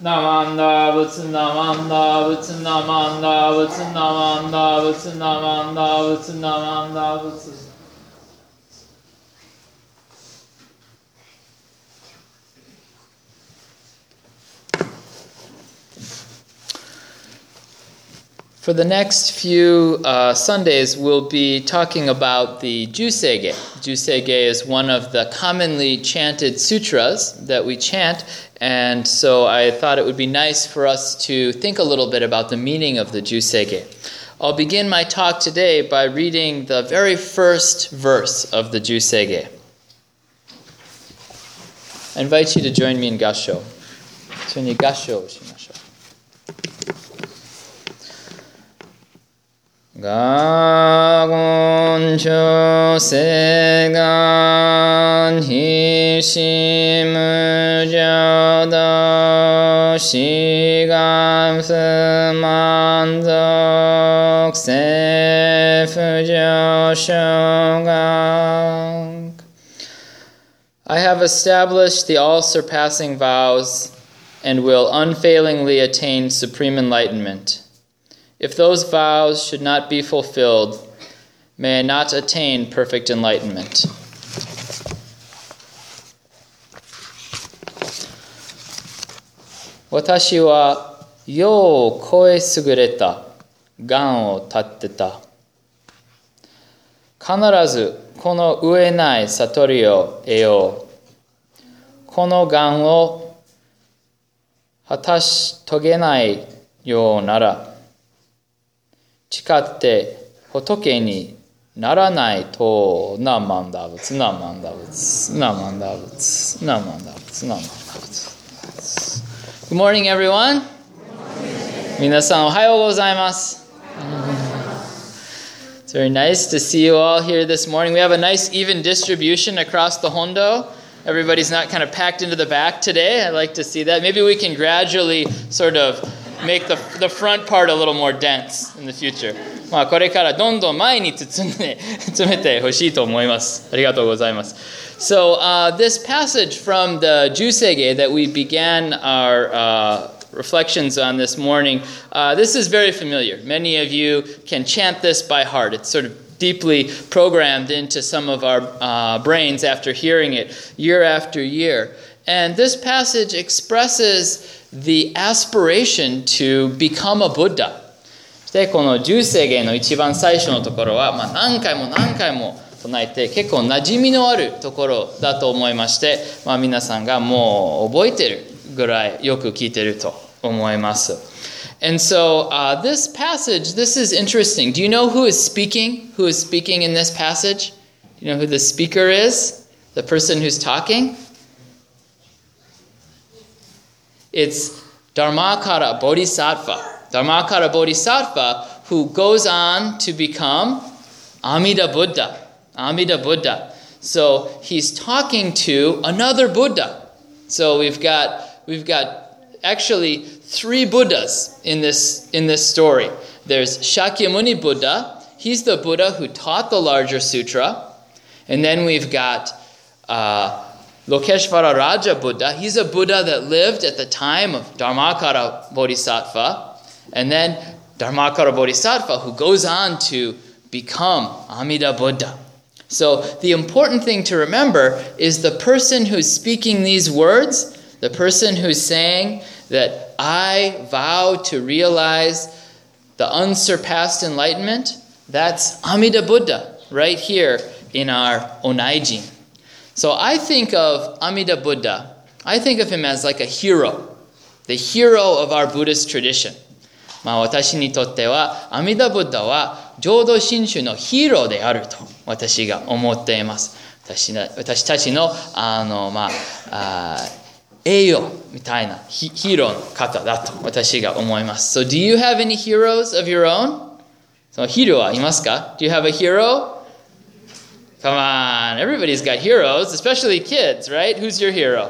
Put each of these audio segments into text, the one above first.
Namanda Butsu Namanda Butsu Namanda Butsu Namanda Butsu Namanda Butsu Namanda Butsu. For the next few Sundays, we'll be talking about the Jusege. Jusege is one of the commonly chanted sutras that we chant, and so I thought it would be nice for us to think a little bit about the meaning of the Jusege. I'll begin my talk today by reading the very first verse of the Jusege. I invite you to join me in Gassho. So in Gassho shimashou. Gagon chosegan hishimu jado shigam fumanzok sefujo shogang. I have established the all-surpassing vows and will unfailingly attain supreme enlightenment. If those vows should not be fulfilled, may I not attain perfect enlightenment. Watashi wa you koe sugureta gan o tatteta. Kanarazu kono uenai satori o eyo. Kono gan o hatashi togenai you nara. Chikatte hotoke ni naranai to namanda butsu namanda butsu namanda butsu namanda butsu namanda butsu. Good morning, everyone. Minasan ohayou gozaimasu. It's very nice to see you all here this morning. We have a nice even distribution across the Hondo. Everybody's not kind of packed into the back today. I like to see that. Maybe we can gradually sort of make the front part a little more dense in the future. まあこれからどんどん前に詰めてほしいと思います。ありがとうございます。So this passage from the Jusege that we began our reflections on this morning, this is very familiar. Many of you can chant this by heart. It's sort of deeply programmed into some of our brains after hearing it year after year. And this passage expresses the aspiration to become a Buddha. で、この十世芸の一番最初のところは、何回も唱えて結構馴染みのあるところだと思いまして、皆さんがもう覚えてるぐらいよく聞いてると思います。And so this passage, this is interesting. Do you know who is speaking? Who is speaking in this passage? Do you know who the speaker is? The person who's talking? It's Dharmakara Bodhisattva. Dharmakara Bodhisattva, who goes on to become Amida Buddha. Amida Buddha. So he's talking to another Buddha. So we've got actually three Buddhas in this story. There's Shakyamuni Buddha. He's the Buddha who taught the larger sutra. And then we've got Lokeshvara Raja Buddha. He's a Buddha that lived at the time of Dharmakara Bodhisattva. And then Dharmakara Bodhisattva, who goes on to become Amida Buddha. So the important thing to remember is the person who's speaking these words, the person who's saying that I vow to realize the unsurpassed enlightenment, that's Amida Buddha right here in our Onaijin. So I think of Amida Buddha, I think of him as like a hero, the hero of our Buddhist tradition. 私にとっては阿弥陀ブッダは浄土真宗のヒーローであると私が思っています。私たちの栄誉みたいなヒーローの方だと私が思います。So do you have any heroes of your own? そのヒーローはいますか? Do you have a hero? Come on, everybody's got heroes, especially kids, right? Who's your hero?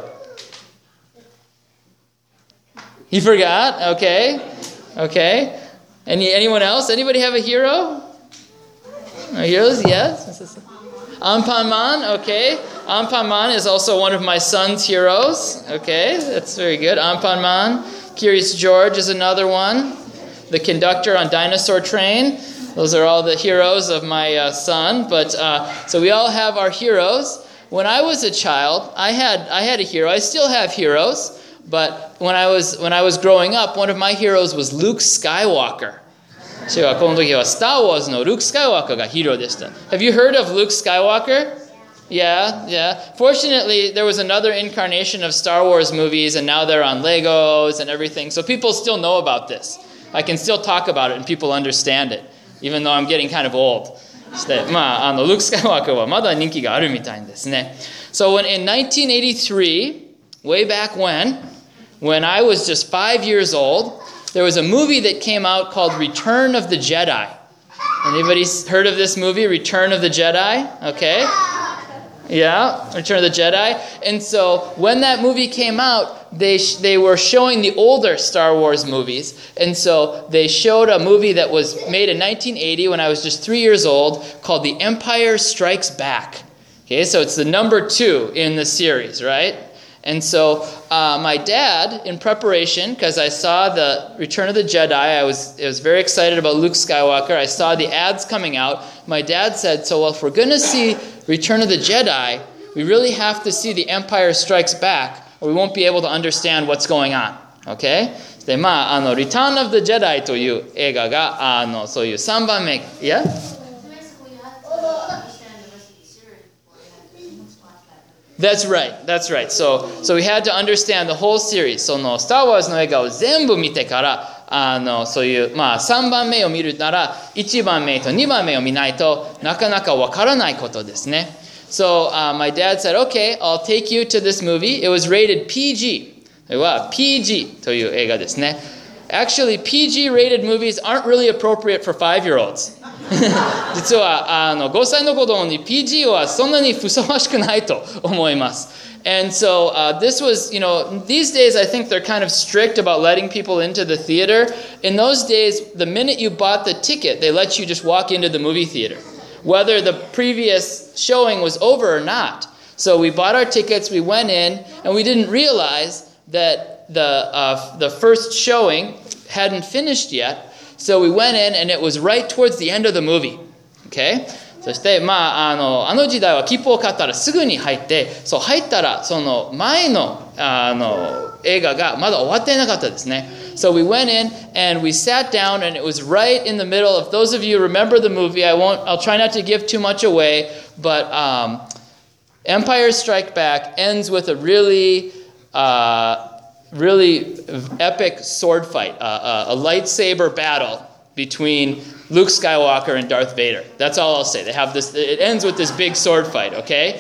He forgot? Okay. Anyone else? Anybody have a hero? Heroes? Yes. Anpanman. Okay. Anpanman is also one of my son's heroes. Okay, that's very good. Anpanman. Curious George is another one. The conductor on Dinosaur Train. Those are all the heroes of my son. But so we all have our heroes. When I was a child, I had a hero. I still have heroes. But when I was growing up, one of my heroes was Luke Skywalker. 私はこの時は Star Wars の Luke Skywalker がヒーローでした。Have you heard of Luke Skywalker? Yeah. Fortunately, there was another incarnation of Star Wars movies, and now they're on Legos and everything. So people still know about this. I can still talk about it, and people understand it, even though I'm getting kind of old. してまあLuke Skywalker はまだ人気があるみたいですね。So in 1983, way back when I was just 5 years old, there was a movie that came out called Return of the Jedi. Anybody heard of this movie, Return of the Jedi? Okay. Yeah, Return of the Jedi. And so when that movie came out, they were showing the older Star Wars movies. And so they showed a movie that was made in 1980 when I was just 3 years old called The Empire Strikes Back. Okay, so it's the number 2 in the series, right? And so my dad, in preparation, because I saw the Return of the Jedi, I was very excited about Luke Skywalker. I saw the ads coming out. My dad said, so if we're going to see Return of the Jedi, we really have to see The Empire Strikes Back, or we won't be able to understand what's going on. Okay? で、Return of the Jedi という映画が、そういう3番目。Yeah? That's right. So we had to understand the whole series. その Star Wars の映画を全部見てから、そういう3番目を見るなら1番目と2番目を見ないとなかなかわからないことですね。So my dad said, "Okay, I'll take you to this movie." It was rated PG. それは PG という映画ですね。Actually, PG-rated movies aren't really appropriate for 5-year-olds. 実は5歳の子供に PG はそんなにふさわしくないと思います。And so this was, these days I think they're kind of strict about letting people into the theater. In those days, the minute you bought the ticket, they let you just walk into the movie theater, whether the previous showing was over or not. So we bought our tickets, we went in, and we didn't realize that the first showing hadn't finished yet. So we went in, and it was right towards the end of the movie. Okay? そして、あの時代は切符を買ったらすぐに入って、そう入ったらその前の映画がまだ終わっていなかったですね。So we went in and we sat down, and it was right in the middle. If those of you remember the movie, I'll try not to give too much away, but Empire Strikes Back ends with a really epic sword fight, a lightsaber battle between Luke Skywalker and Darth Vader. That's all I'll say. They have this. It ends with this big sword fight. Okay.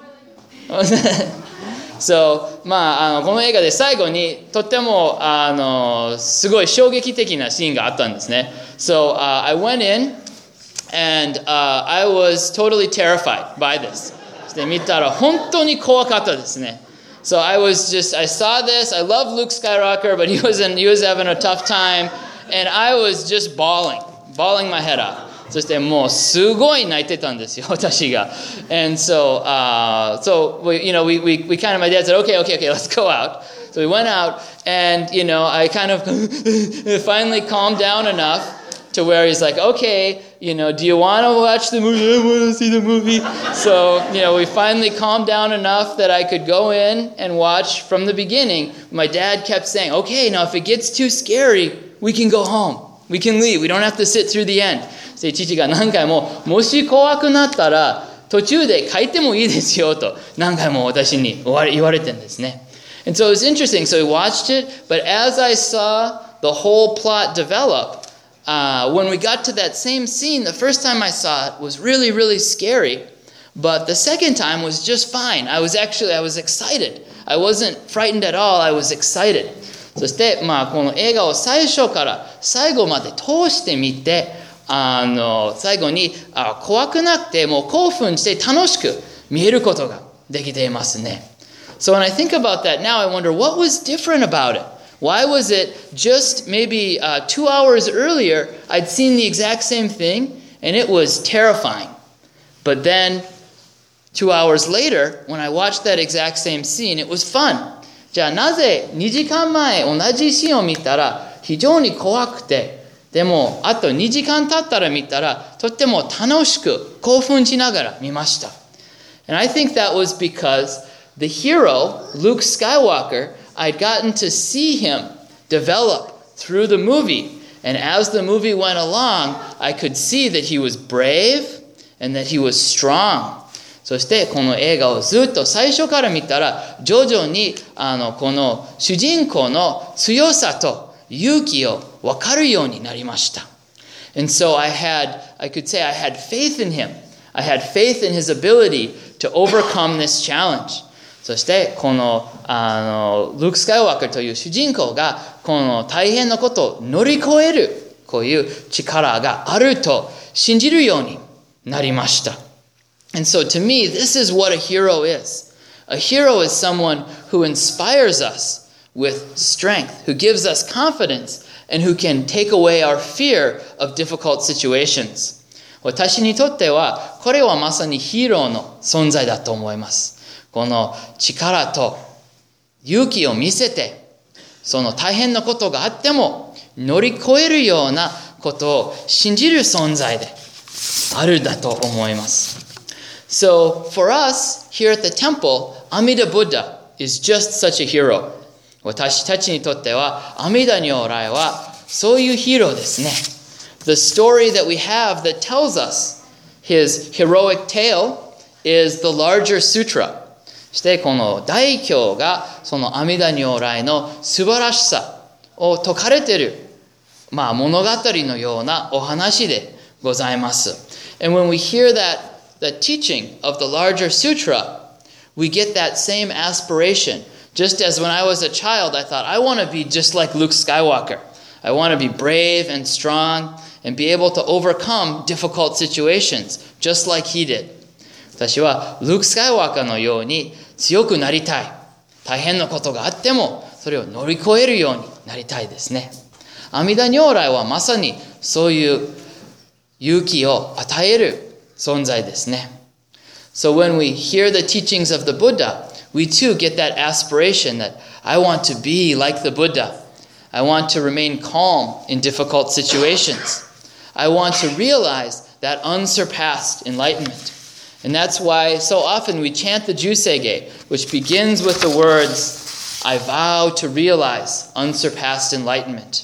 So この映画で最後にとってもすごい衝撃的なシーンがあったんですね。So I went in and I was totally terrified by this. で見たら本当に怖かったですね。So I saw this. I love Luke Skywalker, but he was having a tough time, and I was just bawling my head out. そしてもうすごい泣いてたんですよ、私が。And so we kind of, my dad said, okay, let's go out. So we went out, and I kind of finally calmed down enough to where he's like, okay, do you want to watch the movie? I want to see the movie. So, we finally calmed down enough that I could go in and watch from the beginning. My dad kept saying, okay, now if it gets too scary, we can go home. We can leave. We don't have to sit through the end. で、父が何回も、もし怖くなったら途中で帰ってもいいですよと何回も私に言われてるんですね。And so it was interesting. So we watched it, but as I saw the whole plot develop, when we got to that same scene, the first time I saw it was really, really scary. But the second time was just fine. I was excited. I wasn't frightened at all. I was excited. そして、この映画を最初から最後まで通してみて、最後に怖くなくてもう興奮して楽しく見えることができていますね。So when I think about that now, I wonder what was different about it. Why was it just maybe 2 hours earlier, I'd seen the exact same thing, and it was terrifying. But then 2 hours later, when I watched that exact same scene, it was fun. じゃあなぜ2時間前同じシーンを見たら非常に怖くて、でもあと2時間経ったら見たらとっても楽しく興奮しながら見ました。And I think that was because the hero, Luke Skywalker, I'd gotten to see him develop through the movie. And as the movie went along, I could see that he was brave and that he was strong. そしてこの映画をずっと最初から見たら徐々にこの主人公の強さと勇気を分かるようになりました。And so I could say I had faith in him. I had faith in his ability to overcome this challenge. そしてこのルーク・スカイウォーカーという主人公がこの大変なことを乗り越えるこういう力があると信じるようになりました。And so to me, this is what a hero is. A hero is someone who inspires us with strength, who gives us confidence, and who can take away our fear of difficult situations. 私にとってはこれはまさにヒーローの存在だと思います。この力と勇気を見せて、その大変なことがあっても乗り越えるようなことを信じる存在であるだと思います。So for us here at the temple, Amida Buddha is just such a hero. 私たちにとっては阿弥陀如来はそういうヒーローですね。The story that we have that tells us his heroic tale is the larger sutra. そしてこの大経がその阿弥陀如来の素晴らしさを説かれている、物語のようなお話でございます。And when we hear the teaching of the larger sutra, we get that same aspiration. Just as when I was a child, I thought, I want to be just like Luke Skywalker. I want to be brave and strong and be able to overcome difficult situations, just like he did. 私はルーク・スカイワーカーのように強くなりたい。大変なことがあってもそれを乗り越えるようになりたいですね。阿弥陀如来はまさにそういう勇気を与える存在ですね。So when we hear the teachings of the Buddha, we too get that aspiration that I want to be like the Buddha. I want to remain calm in difficult situations. I want to realize that unsurpassed enlightenment. And that's why so often we chant the Jusei, which begins with the words, I vow to realize unsurpassed enlightenment.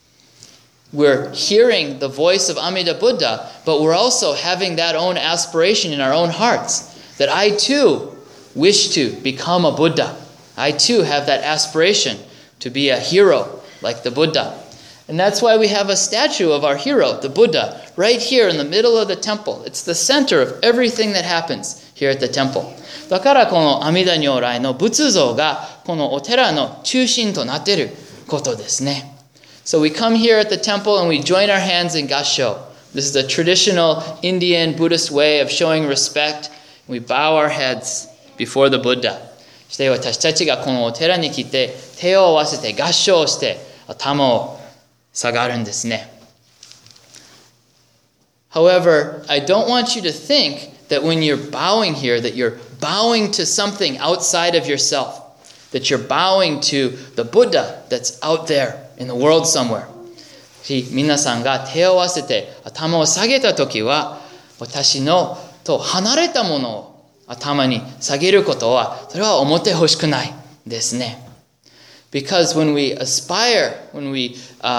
We're hearing the voice of Amida Buddha, but we're also having that own aspiration in our own hearts, that I too wish to become a Buddha. I too have that aspiration to be a hero like the Buddha. And that's why we have a statue of our hero, the Buddha, right here in the middle of the temple. It's the center of everything that happens here at the temple. だからこの阿弥陀如来の仏像がこのお寺の中心となっていることですね。So we come here at the temple and we join our hands in gassho. This is a traditional Indian Buddhist way of showing respect. We bow our heads before the Buddha. そして私たちがこのお寺に来て手を合わせて合掌をして頭を下がるんですね。However, I don't want you to think that when you're bowing here that you're bowing to something outside of yourself, that you're bowing to the Buddha that's out there in the world somewhere. 皆さんが手を合わせて頭を下げたときは私のと離れたものを頭に下げることはそれは思ってほしくないですね。Because when we aspire, when we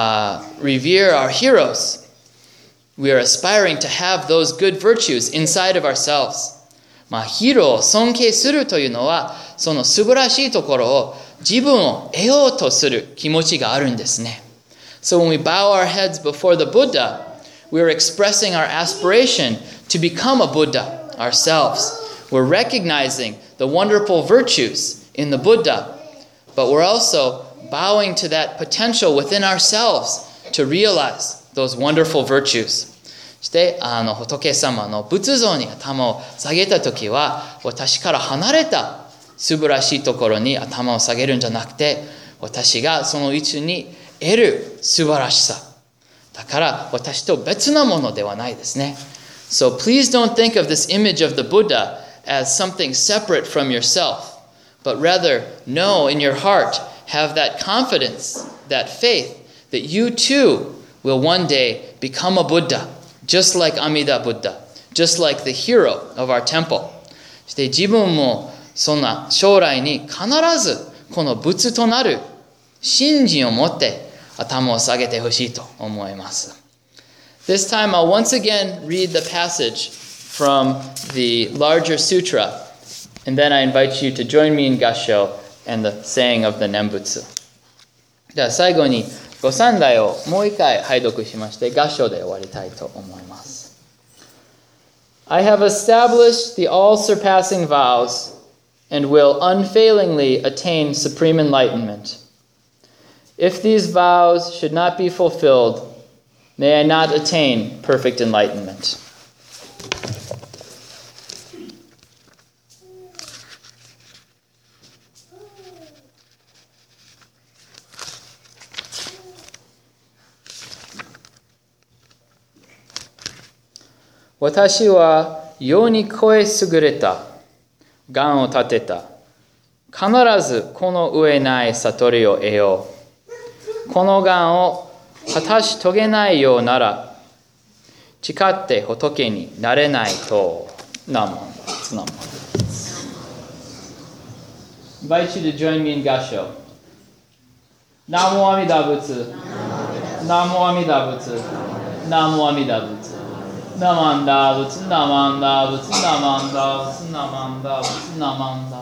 revere our heroes, we are aspiring to have those good virtues inside of ourselves. ヒーローを尊敬するというのはその素晴らしいところを自分を得ようとする気持ちがあるんですね。So when we bow our heads before the Buddha, we're expressing our aspiration to become a Buddha ourselves. We're recognizing the wonderful virtues in the Buddha, but we're also bowing to that potential within ourselves to realize those wonderful virtues. そして仏様の仏像に頭を下げたときは私から離れた素晴らしいところに頭を下げるんじゃなくて私がその位置に得る素晴らしさだから私と別なものではないですね。So please don't think of this image of the Buddha as something separate from yourself. but rather know in your heart, have that confidence, that faith, that you too will one day become a Buddha, just like Amida Buddha, just like the hero of our temple. そして自分もそんな将来に必ずこの仏となる信心を持って頭を下げてほしいと思います。This time I'll once again read the passage from the larger sutra, and then I invite you to join me in Gassho and the saying of the Nembutsu. では最後にご三代をもう一回拝読しまして、合唱で終わりたいと思います。I have established the all-surpassing vows and will unfailingly attain supreme enlightenment. If these vows should not be fulfilled, may I not attain perfect enlightenment. 私は世に超え優れた願を立てた。必ずこの上ない悟りを得よう。この願を果たし遂げないようなら、誓って仏になれないと。ナモナモ。invite you to join me in Gassho. ナモ阿弥陀仏。ナモ阿弥陀仏。ナモ阿弥陀仏。ナマンダ仏、ナマンダ仏、ナマンダ仏、ナマンダ仏、ナマンダ